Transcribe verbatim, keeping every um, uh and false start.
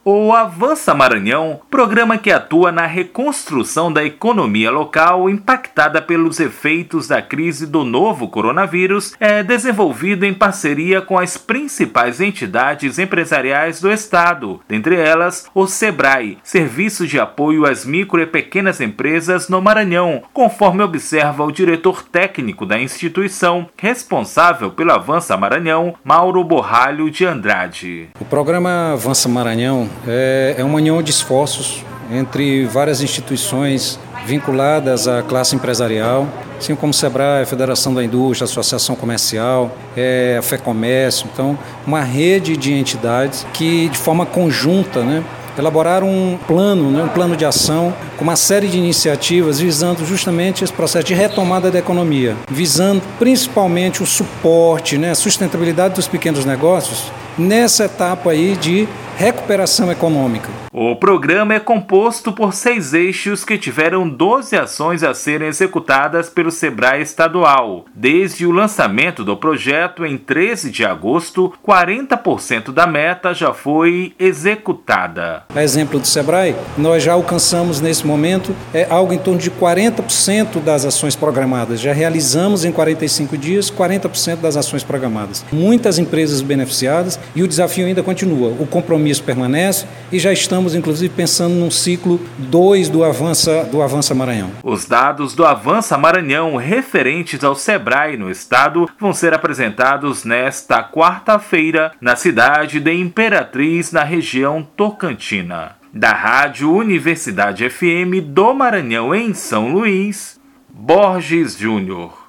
O Avança Maranhão, programa que atua na reconstrução da economia local impactada pelos efeitos da crise do novo coronavírus, é desenvolvido em parceria com as principais entidades empresariais do estado, dentre elas o SEBRAE, Serviço de Apoio às Micro e Pequenas Empresas no Maranhão, conforme observa o diretor técnico da instituição, responsável pelo Avança Maranhão, Mauro Borralho de Andrade. O programa Avança Maranhão É, é uma união de esforços entre várias instituições vinculadas à classe empresarial, assim como o SEBRAE, a Federação da Indústria, a Associação Comercial, é, a FEComércio. Então, uma rede de entidades que, de forma conjunta, né, elaboraram um plano, né, um plano de ação com uma série de iniciativas visando justamente esse processo de retomada da economia, visando principalmente o suporte, né, a sustentabilidade dos pequenos negócios nessa etapa aí de recuperação econômica. O programa é composto por seis eixos que tiveram doze ações a serem executadas pelo SEBRAE estadual. Desde o lançamento do projeto em treze de agosto, quarenta por cento da meta já foi executada. A exemplo do SEBRAE, nós já alcançamos nesse momento é, algo em torno de quarenta por cento das ações programadas. Já realizamos em quarenta e cinco dias quarenta por cento das ações programadas. Muitas empresas beneficiadas e o desafio ainda continua. O compromisso permanece e já estamos, inclusive, pensando num ciclo dois do Avança, do Avança Maranhão. Os dados do Avança Maranhão referentes ao SEBRAE no estado vão ser apresentados nesta quarta-feira na cidade de Imperatriz, na região Tocantina. Da Rádio Universidade F M do Maranhão, em São Luís, Borges Júnior.